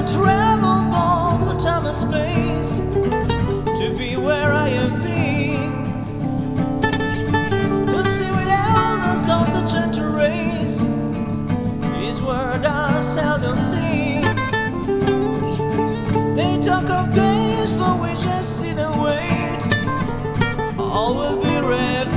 travel both time and space to be where I am being, to see with elders of the gentle race. These words I seldom see. They talk of days for which I sit and wait. All will be ready.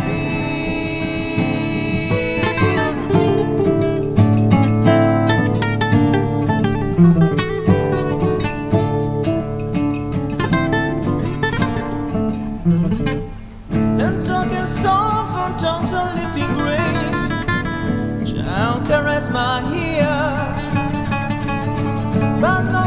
And talking soft and tongues of lifting grace shall caress my ear, but no